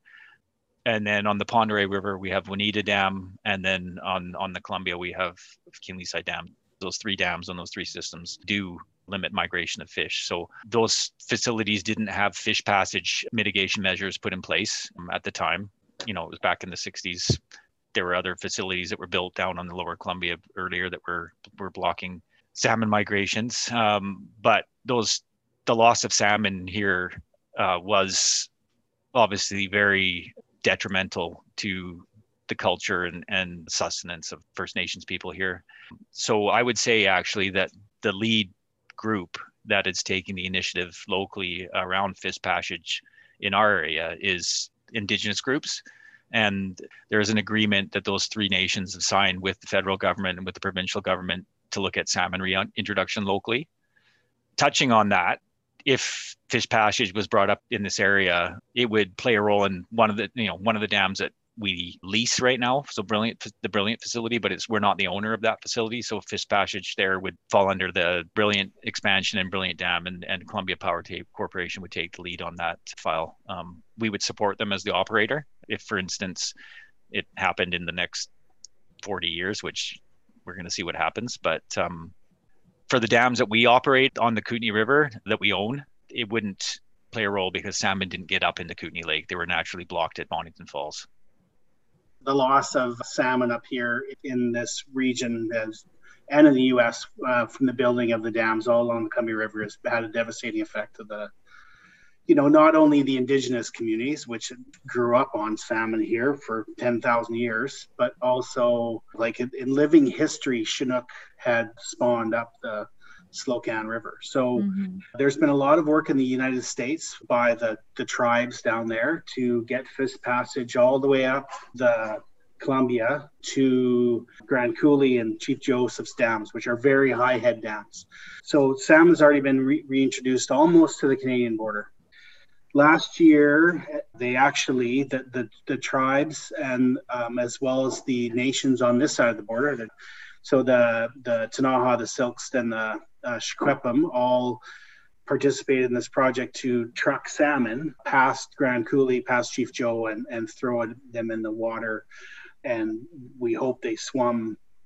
And then on the Pend d'Oreille River, we have Juanita Dam. And then on, on the Columbia, we have Kinleyside Dam. Those three dams on those three systems do limit migration of fish. So those facilities didn't have fish passage mitigation measures put in place um, at the time. You know, it was back in the sixties. There were other facilities that were built down on the lower Columbia earlier that were were blocking salmon migrations. Um, but those the loss of salmon here uh, was obviously very detrimental to the culture and, and sustenance of First Nations people here. So I would say actually that the lead group that is taking the initiative locally around fish passage in our area is Indigenous groups. And there is an agreement that those three nations have signed with the federal government and with the provincial government to look at salmon reintroduction locally. Touching on that, if fish passage was brought up in this area, it would play a role in one of the, you know, one of the dams that we lease right now. So Brilliant, the Brilliant facility, but it's, we're not the owner of that facility. So fish passage there would fall under the Brilliant Expansion and Brilliant Dam, and, and Columbia Power Tape Corporation would take the lead on that file. Um, we would support them as the operator. If, for instance, it happened in the next forty years, which we're going to see what happens. But um, for the dams that we operate on the Kootenay River that we own, it wouldn't play a role because salmon didn't get up into Kootenay Lake. They were naturally blocked at Bonington Falls. The loss of salmon up here in this region has, and in the U S uh, from the building of the dams all along the Columbia River has had a devastating effect to the, you know, not only the Indigenous communities, which grew up on salmon here for ten thousand years, but also like in, in living history, Chinook had spawned up the Slocan River. So mm-hmm. there's been a lot of work in the United States by the, the tribes down there to get fish passage all the way up the Columbia to Grand Coulee and Chief Joseph's dams, which are very high head dams. So salmon's already been re- reintroduced almost to the Canadian border. Last year, they actually, the, the, the tribes and um, as well as the nations on this side of the border, the, so the, the Ktunaxa, the Silks, and the uh, Shquepum all participated in this project to truck salmon past Grand Coulee, past Chief Joe, and, and throw them in the water. And we hope they swum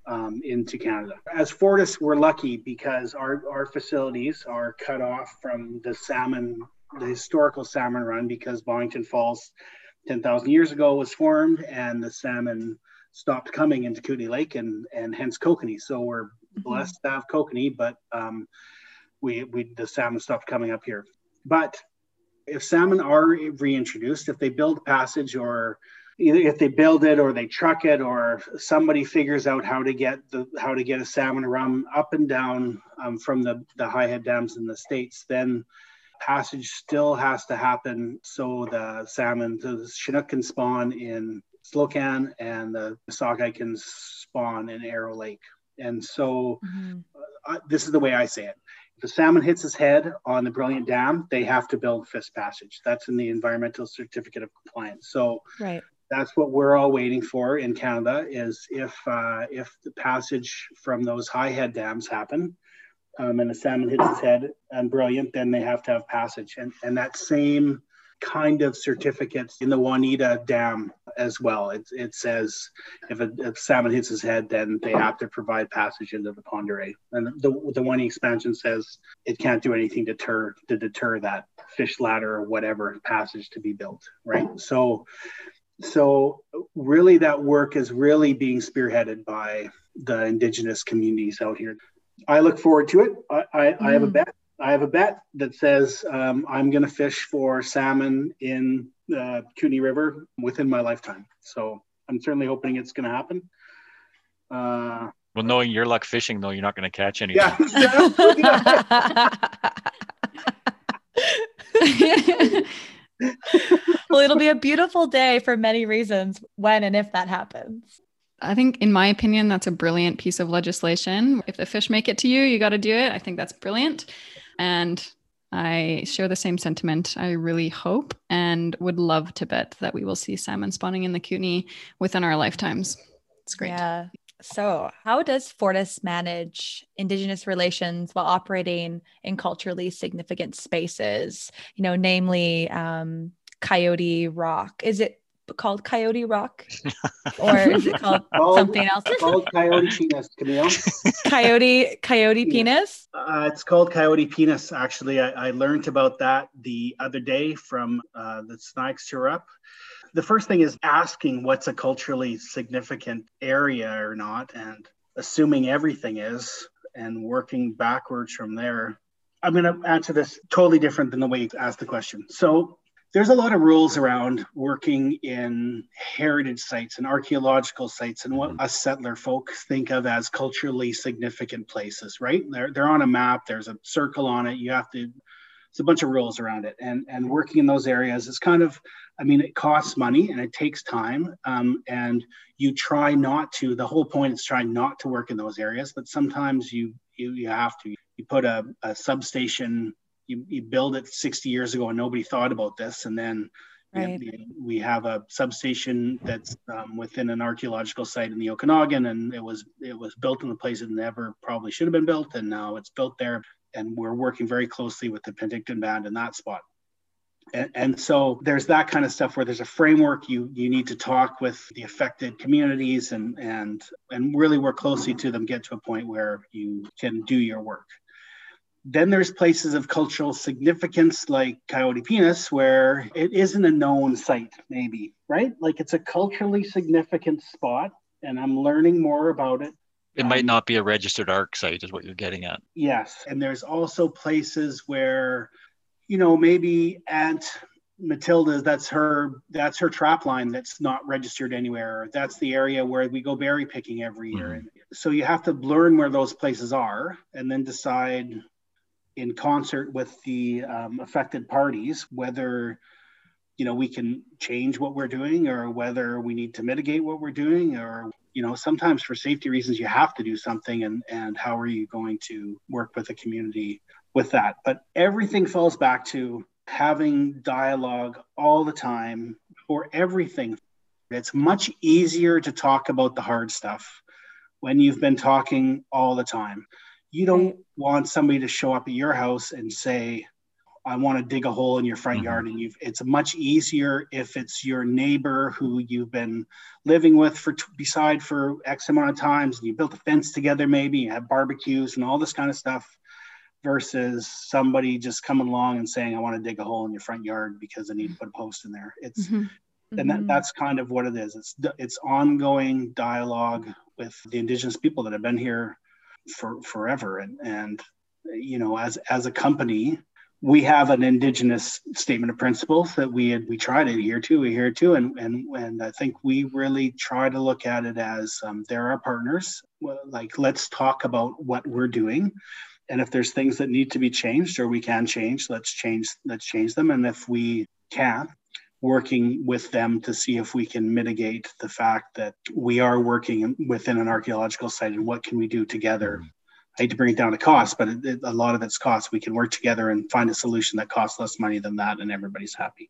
um, into Canada. As Fortis, we're lucky because our, our facilities are cut off from the salmon, the historical salmon run, because Boddington Falls ten thousand years ago was formed and the salmon stopped coming into Kootenay Lake, and, and hence kokanee. So we're blessed mm-hmm. to have kokanee, but um, we, we the salmon stopped coming up here. But if salmon are reintroduced, if they build passage, or either if they build it or they truck it, or somebody figures out how to get the how to get a salmon run up and down um, from the, the high head dams in the States, then passage still has to happen so the salmon, the Chinook can spawn in Slocan and the sockeye can spawn in Arrow Lake. And so mm-hmm. uh, this is the way I say it. If the salmon hits his head on the Brilliant Dam, they have to build Fish Passage. That's in the Environmental Certificate of Compliance. So right. that's what we're all waiting for in Canada, is if uh, if the passage from those high head dams happen, um, and the salmon hits his head on Brilliant, then they have to have passage. And, and that same kind of certificates in the Juanita Dam as well. It, it says if a if salmon hits his head, then they have to provide passage into the Pend d'Oreille. And the the Juanita expansion says it can't do anything to deter to deter that fish ladder or whatever passage to be built, right? So so really that work is really being spearheaded by the Indigenous communities out here. I look forward to it. I, I, mm. I have a bet. I have a bet that says um, I'm going to fish for salmon in the uh, Kootenay River within my lifetime. So I'm certainly hoping it's going to happen. Uh, well, knowing your luck fishing, though, you're not going to catch anything. Yeah, exactly. Well, it'll be a beautiful day for many reasons when and if that happens. I think, in my opinion, that's a brilliant piece of legislation. If the fish make it to you, you got to do it. I think that's brilliant. And I share the same sentiment. I really hope and would love to bet that we will see salmon spawning in the Kootenay within our lifetimes. It's great. Yeah. So how does Fortis manage Indigenous relations while operating in culturally significant spaces, you know, namely um, Coyote Rock? Is it called Coyote Rock, or is it called, called something else? Called Coyote Penis, Camille. Coyote, Coyote Penis? Uh, it's called Coyote Penis, actually. I, I learned about that the other day from uh, the Snipes Tour Up. The first thing is asking what's a culturally significant area or not, and assuming everything is, and working backwards from there. I'm going to answer this totally different than the way you asked the question. So there's a lot of rules around working in heritage sites and archaeological sites and what us settler folk think of as culturally significant places, right? They're, they're on a map. There's a circle on it. You have to, it's a bunch of rules around it. And, and working in those areas is kind of, I mean, it costs money and it takes time. Um, and you try not to, the whole point is trying not to work in those areas, but sometimes you, you, you have to. You put a, a substation, You, you build it sixty years ago and nobody thought about this. And then right. we, we have a substation that's um, within an archaeological site in the Okanagan, and it was it was built in a place it never probably should have been built. And now it's built there. And we're working very closely with the Penticton Band in that spot. And, and so there's that kind of stuff where there's a framework. You you need to talk with the affected communities and and and really work closely to them, get to a point where you can do your work. Then there's places of cultural significance like Coyote Penis, where it isn't a known site, maybe, right? Like it's a culturally significant spot, and I'm learning more about it. It um, might not be a registered ARC site, is what you're getting at. Yes. And there's also places where, you know, maybe Aunt Matilda's, that's her, that's her trap line that's not registered anywhere. That's the area where we go berry picking every year. Mm-hmm. So you have to learn where those places are and then decide in concert with the um, affected parties, whether, you know, we can change what we're doing or whether we need to mitigate what we're doing, or, you know, sometimes for safety reasons, you have to do something, and, and how are you going to work with the community with that? But everything falls back to having dialogue all the time for everything. It's much easier to talk about the hard stuff when you've been talking all the time. You don't want somebody to show up at your house and say, I want to dig a hole in your front Mm-hmm. yard. And you've, it's much easier if it's your neighbor who you've been living with for beside for X amount of times, and you built a fence together, maybe you have barbecues and all this kind of stuff, versus somebody just coming along and saying, I want to dig a hole in your front yard because I need to put a post in there. It's, Mm-hmm. and that, that's kind of what it is. It's, it's ongoing dialogue with the Indigenous people that have been here for forever. And, and, you know, as, as a company, we have an Indigenous statement of principles that we we try to adhere to, adhere to, and and and I think we really try to look at it as um, they're our partners. Well, like, let's talk about what we're doing, and if there's things that need to be changed or we can change, let's change let's change them. And if we can, working with them to see if we can mitigate the fact that we are working within an archaeological site, and what can we do together. I hate to bring it down to cost, but it, it, a lot of it's cost. We can work together and find a solution that costs less money than that, and everybody's happy.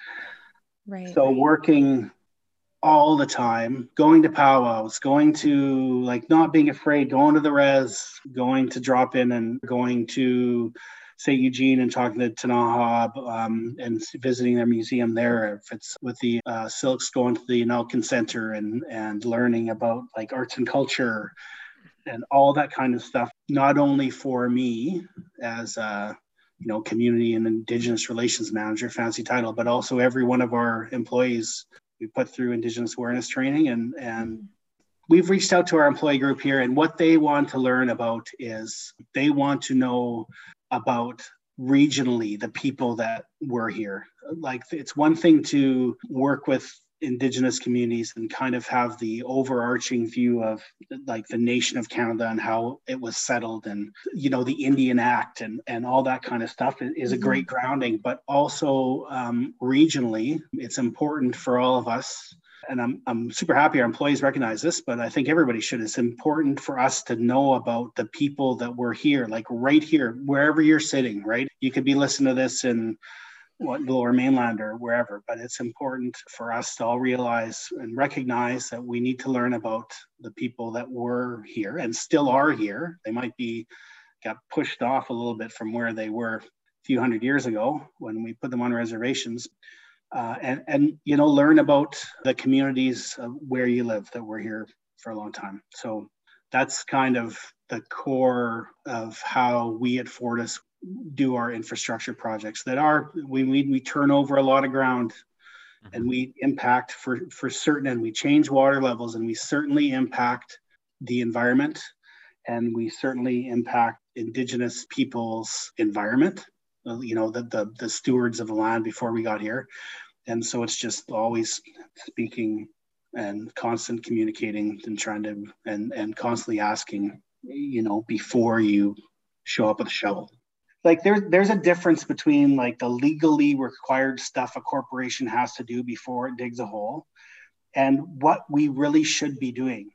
Right. So working all the time, going to powwows, going to, like, not being afraid, going to the res, going to drop in and going to Saint Eugene and talking to Ktunaxa um, and visiting their museum there. If it's with the uh, Silks, going to the Nalkin Center and, and learning about like arts and culture and all that kind of stuff, not only for me as a, you know, community and Indigenous relations manager, fancy title, but also every one of our employees we put through Indigenous awareness training. And, and we've reached out to our employee group here, and what they want to learn about is they want to know about regionally the people that were here. Like, it's one thing to work with Indigenous communities and kind of have the overarching view of like the nation of Canada and how it was settled, and, you know, the Indian Act and, and all that kind of stuff is a great grounding. But also um, regionally, it's important for all of us. And I'm I'm super happy our employees recognize this, but I think everybody should. It's important for us to know about the people that were here, like right here, wherever you're sitting, right? You could be listening to this in what, Lower Mainland or wherever, but it's important for us to all realize and recognize that we need to learn about the people that were here and still are here. They might be got pushed off a little bit from where they were a few hundred years ago when we put them on reservations. Uh, and, and, you know, learn about the communities uh, where you live that were here for a long time. So that's kind of the core of how we at Fortis do our infrastructure projects that are, we, we, we turn over a lot of ground, and we impact for, for certain, and we change water levels, and we certainly impact the environment, and we certainly impact Indigenous people's environment. You know, the, the the stewards of the land before we got here. And so it's just always speaking and constant communicating and trying to, and, and constantly asking, you know, before you show up with a shovel. Like there, there's a difference between like the legally required stuff a corporation has to do before it digs a hole and what we really should be doing.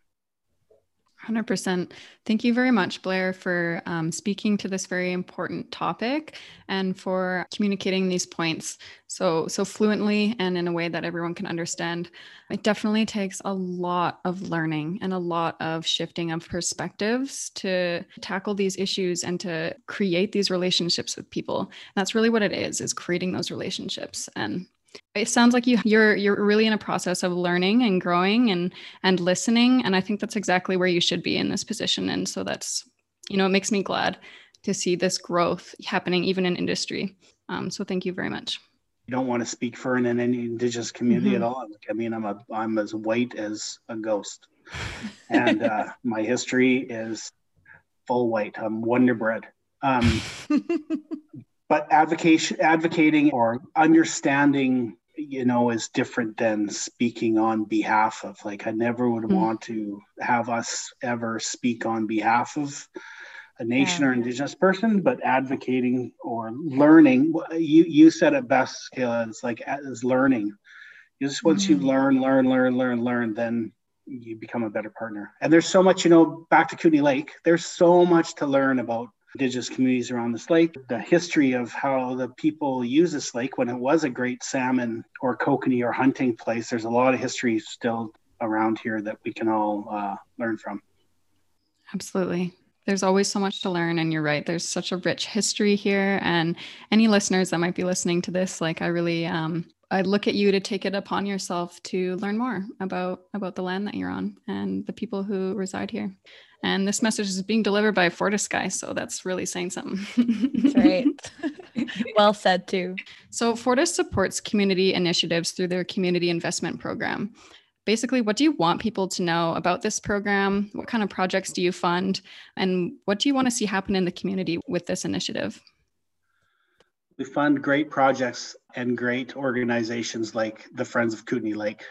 one hundred percent. Thank you very much, Blair, for um, speaking to this very important topic and for communicating these points so so fluently and in a way that everyone can understand. It definitely takes a lot of learning and a lot of shifting of perspectives to tackle these issues and to create these relationships with people. And that's really what it is, is creating those relationships. And it sounds like you you're you're really in a process of learning and growing and and listening, and I think that's exactly where you should be in this position. And so that's, you know, it makes me glad to see this growth happening even in industry. Um, so thank you very much. You don't want to speak for an, an Indigenous community Mm-hmm. at all. I mean, I'm a I'm as white as a ghost, and uh, my history is full white. I'm Wonder Bread. Um, But advocation, advocating or understanding, you know, is different than speaking on behalf of. Like, I never would Mm. want to have us ever speak on behalf of a nation Yeah. or Indigenous person, but advocating or learning. You you said it best, Kayla. It's like as learning. Just once you Mhm. learn, learn, learn, learn, learn, then you become a better partner. And there's so much, you know, back to Kootenay Lake. There's so much to learn about Indigenous communities around this lake, the history of how the people use this lake when it was a great salmon or kokanee or hunting place. There's a lot of history still around here that we can all uh, learn from. Absolutely. There's always so much to learn, and you're right. There's such a rich history here, and any listeners that might be listening to this, like I really, um, I look at you to take it upon yourself to learn more about about the land that you're on and the people who reside here. And this message is being delivered by FortisSky, so that's really saying something. That's right. Well said too. So Fortis supports community initiatives through their community investment program. Basically, what do you want people to know about this program? What kind of projects do you fund? And what do you want to see happen in the community with this initiative? We fund great projects and great organizations like the Friends of Kootenay Lake.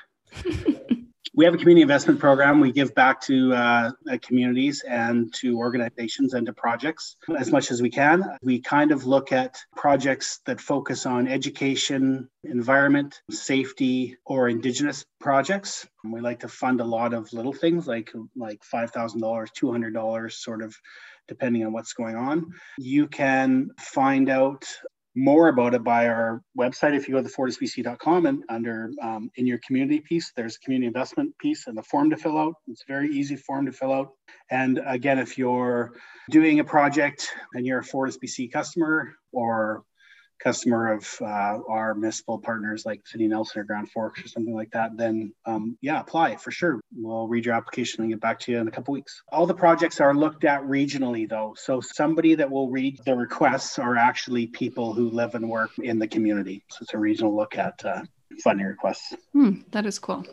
We have a community investment program. We give back to uh, communities and to organizations and to projects as much as we can. We kind of look at projects that focus on education, environment, safety, or Indigenous projects. We like to fund a lot of little things like, like five thousand dollars, two hundred dollars, sort of depending on what's going on. You can find out more about it by our website. If you go to fortis b c dot com and under um, in your community piece, there's a community investment piece and a form to fill out. It's a very easy form to fill out. And again, if you're doing a project and you're a FortisBC customer or customer of uh, our municipal partners like City Nelson or Grand Forks or something like that, then um, yeah, apply for sure. We'll read your application and get back to you in a couple weeks. All the projects are looked at regionally though. So somebody that will read the requests are actually people who live and work in the community. So it's a regional look at uh, funding requests. Hmm, that is cool.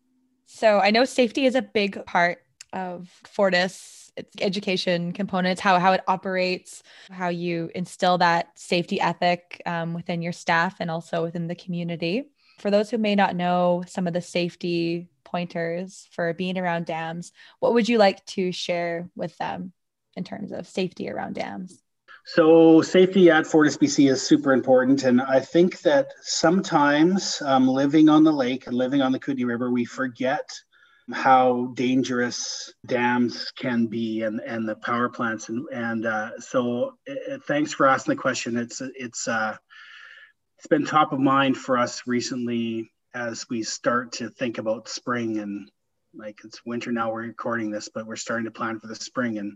So I know safety is a big part of Fortis. Its education components, how, how it operates, how you instill that safety ethic um, within your staff and also within the community. For those who may not know some of the safety pointers for being around dams, what would you like to share with them in terms of safety around dams? So safety at FortisBC is super important. And I think that sometimes um, living on the lake and living on the Kootenay River, we forget how dangerous dams can be and, and the power plants. And, and uh, so uh, thanks for asking the question. It's, it's, uh, it's been top of mind for us recently as we start to think about spring, and like it's winter now, we're recording this, but we're starting to plan for the spring and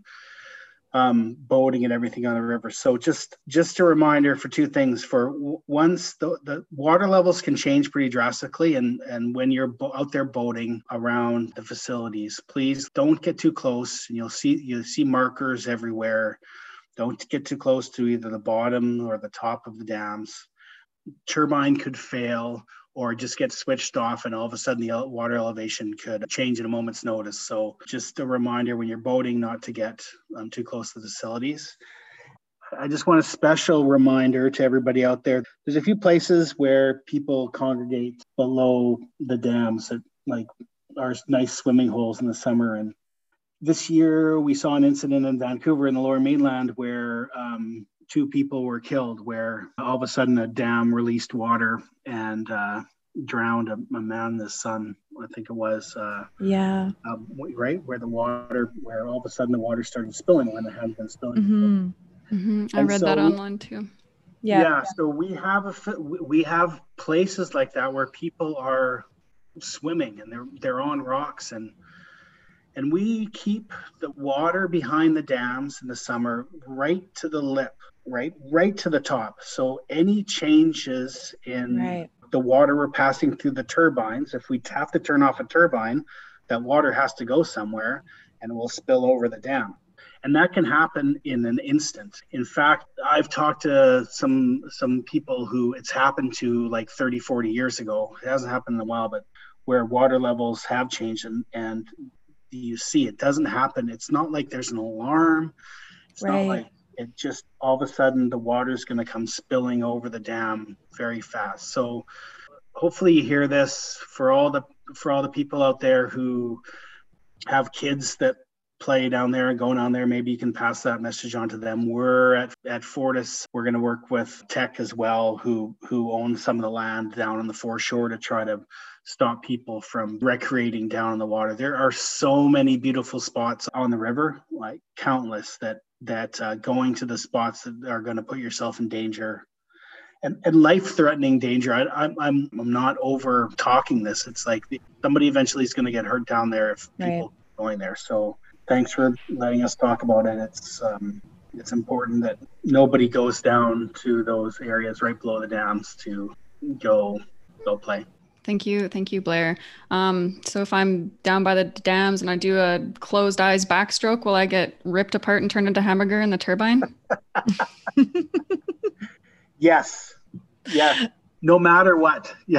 um, boating and everything on the river. So just, just a reminder for two things. For w- once the, the water levels can change pretty drastically. And, and when you're bo- out there boating around the facilities, please don't get too close. And you'll see, you'll see markers everywhere. Don't get too close to either the bottom or the top of the dams. Turbine could fail or just get switched off, and all of a sudden the water elevation could change at a moment's notice. So just a reminder when you're boating not to get um, too close to the facilities. I just want a special reminder to everybody out there. There's a few places where people congregate below the dams that like are nice swimming holes in the summer. And this year we saw an incident in Vancouver in the Lower Mainland where um, two people were killed, where all of a sudden a dam released water and uh, drowned a, a man and his son, I think it was. Uh, yeah. Um, right? Where the water, where all of a sudden the water started spilling when it hadn't been spilling. Mm-hmm. Mm-hmm. I And read so that we- online too. Yeah. Yeah, so we have a fi- we have places like that where people are swimming and they're they're on rocks, and and we keep the water behind the dams in the summer right to the lip, right right to the top. So any changes in Right. the water we're passing through the turbines, if we have to turn off a turbine, that water has to go somewhere and it will spill over the dam. And that can happen in an instant. In fact, I've talked to some some people who it's happened to like thirty, forty years ago. It hasn't happened in a while, but where water levels have changed, and, and you see it doesn't happen. It's not like there's an alarm. It's Right. not like it just all of a sudden the water's going to come spilling over the dam very fast. So hopefully you hear this for all the for all the people out there who have kids that play down there and going on there. Maybe you can pass that message on to them. We're at, at Fortis. We're going to work with Teck as well, who who own some of the land down on the foreshore to try to stop people from recreating down in the water. There are so many beautiful spots on the river, like countless, that that uh, going to the spots that are going to put yourself in danger and, and life-threatening danger. I, I'm I'm I'm not over talking this. It's like somebody eventually is going to get hurt down there if people Right. are going there. So thanks for letting us talk about it. It's um, it's important that nobody goes down to those areas right below the dams to go go play. Thank you. Thank you, Blair. Um, so if I'm down by the dams and I do a closed eyes backstroke, will I get ripped apart and turned into hamburger in the turbine? Yes. Yeah. No matter what. Yeah.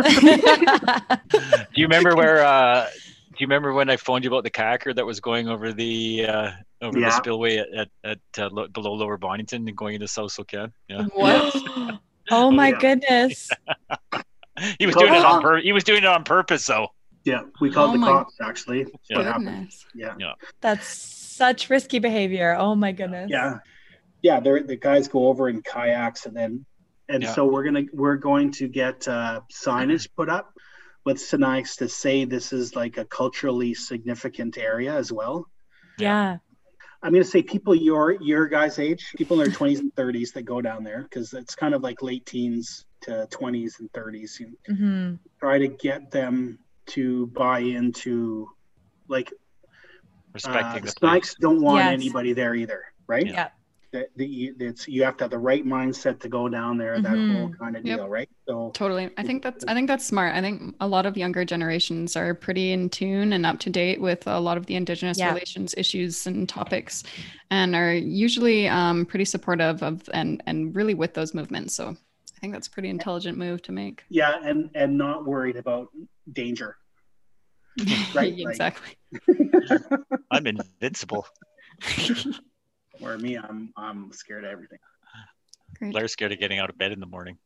Do you remember where, uh, do you remember when I phoned you about the kayaker that was going over the, uh, over Yeah. the spillway at, at, at uh, lo- below Lower Bonington and going into South Socan? Yeah. What? Oh my yeah. goodness. He was doing it on pur- He was doing it on purpose, though. Yeah. We called Oh the my cops, actually. That's Yeah. what happened. Goodness. Yeah. Yeah. That's such risky behavior. Oh my goodness. Yeah. Yeah. They're, the guys go over in kayaks, and then, and Yeah. so we're going to, we're going to get uh, signage put up with Sinixt to say this is like a culturally significant area as well. Yeah. I'm going to say people your your guys' age, people in their twenties and thirties that go down there, because it's kind of like late teens to twenties and thirties. You Mm-hmm. try to get them to buy into, like, Respecting uh, the Snipes place. don't want Yes. anybody there either, right? Yeah. Yeah. That the, it's you have to have the right mindset to go down there, that Mhm. whole kind of Yep. deal, right? So Totally. I think that's I think that's smart. I think a lot of younger generations are pretty in tune and up to date with a lot of the Indigenous Yeah. relations issues and topics, and are usually um, pretty supportive of and and really with those movements. So I think that's a pretty intelligent move to make. yeah, and and not worried about danger. Right, like- Exactly. I'm invincible. Or me, I'm I'm scared of everything. Great. Blair's scared of getting out of bed in the morning.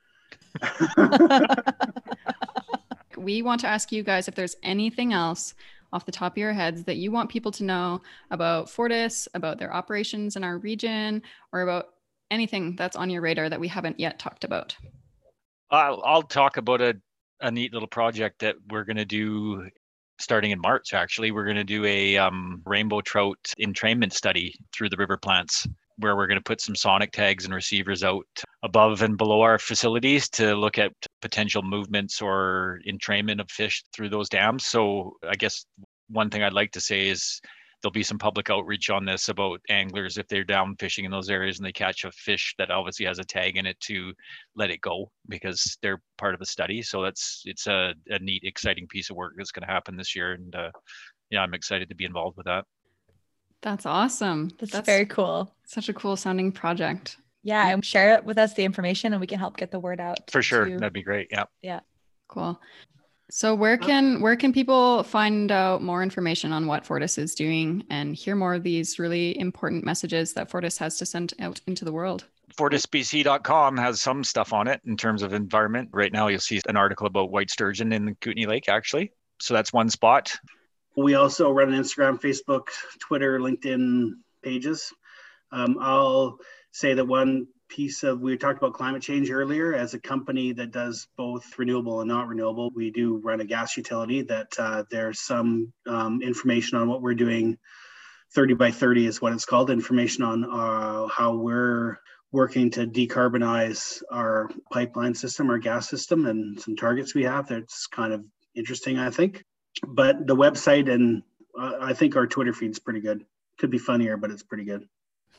We want to ask you guys if there's anything else off the top of your heads that you want people to know about Fortis, about their operations in our region, or about anything that's on your radar that we haven't yet talked about. I'll, I'll talk about a, a neat little project that we're going to do starting in March. Actually, we're going to do a um, rainbow trout entrainment study through the river plants, where we're going to put some sonic tags and receivers out above and below our facilities to look at potential movements or entrainment of fish through those dams. So I guess one thing I'd like to say is there'll be some public outreach on this about anglers, if they're down fishing in those areas and they catch a fish that obviously has a tag in it, to let it go, because they're part of a study. So that's it's a, a neat, exciting piece of work that's going to happen this year. And uh, yeah, I'm excited to be involved with that. That's awesome. That's, very cool. Such a cool sounding project. Yeah. And share it with us, the information, and we can help get the word out. For sure. to- That'd be great. Yeah. Cool. So where can where can people find out more information on what Fortis is doing and hear more of these really important messages that Fortis has to send out into the world? Fortis B C dot com has some stuff on it in terms of environment. Right now, you'll see an article about white sturgeon in the Kootenay Lake, actually. So that's one spot. We also run an Instagram, Facebook, Twitter, LinkedIn pages. Um, I'll say that one piece of, we talked about climate change earlier. As a company that does both renewable and not renewable, we do run a gas utility that uh, there's some um, information on what we're doing. thirty by thirty is what it's called, information on uh, how we're working to decarbonize our pipeline system, our gas system, and some targets we have. That's kind of interesting, I think. But the website and uh, I think our Twitter feed's pretty good. Could be funnier, but it's pretty good.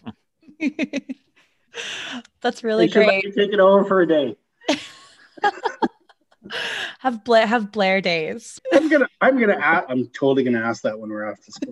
That's really They should let great. me take it over for a day. have Blair have Blair days. I'm gonna, I'm gonna, ask, I'm totally gonna ask that when we're off this.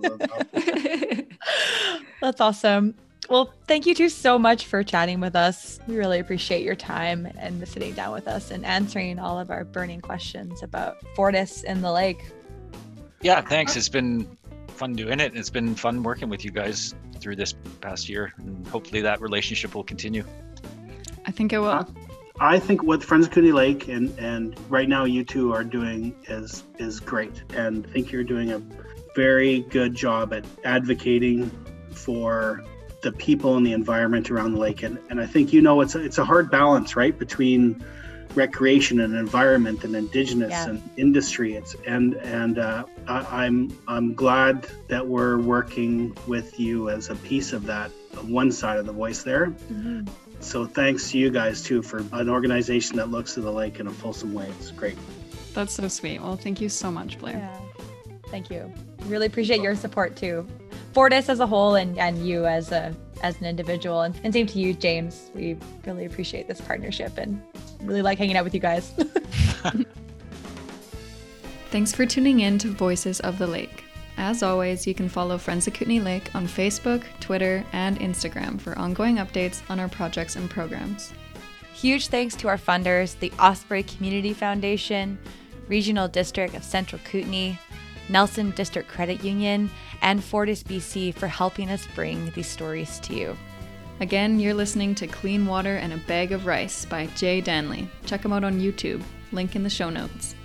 That's awesome. Well, thank you two so much for chatting with us. We really appreciate your time and sitting down with us and answering all of our burning questions about Fortis in the lake. Yeah, thanks. It's been fun doing it. It's been fun working with you guys through this past year, and hopefully that relationship will continue. I think it will. I think what Friends of Kootenay Lake and and right now you two are doing is is great, and I think you're doing a very good job at advocating for the people and the environment around the lake. And and I think, you know, it's a, it's a hard balance, right, between recreation and environment and indigenous Yeah. and industry. It's and and uh, I, I'm I'm glad that we're working with you as a piece of that, one side of the voice there. Mm-hmm. So thanks to you guys too for an organization that looks at the lake in a fulsome way. It's great. That's so sweet. Well, thank you so much, Blair. Yeah. Thank you. Really appreciate your support too. Fortis as a whole and, and you as a as an individual. And, and same to you, James. We really appreciate this partnership and really like hanging out with you guys. Thanks for tuning in to Voices of the Lake. As always, you can follow Friends of Kootenay Lake on Facebook, Twitter, and Instagram for ongoing updates on our projects and programs. Huge thanks to our funders, the Osprey Community Foundation, Regional District of Central Kootenay, Nelson District Credit Union, and Fortis B C for helping us bring these stories to you. Again, you're listening to Clean Water and a Bag of Rice by Jay Danley. Check him out on YouTube. Link in the show notes.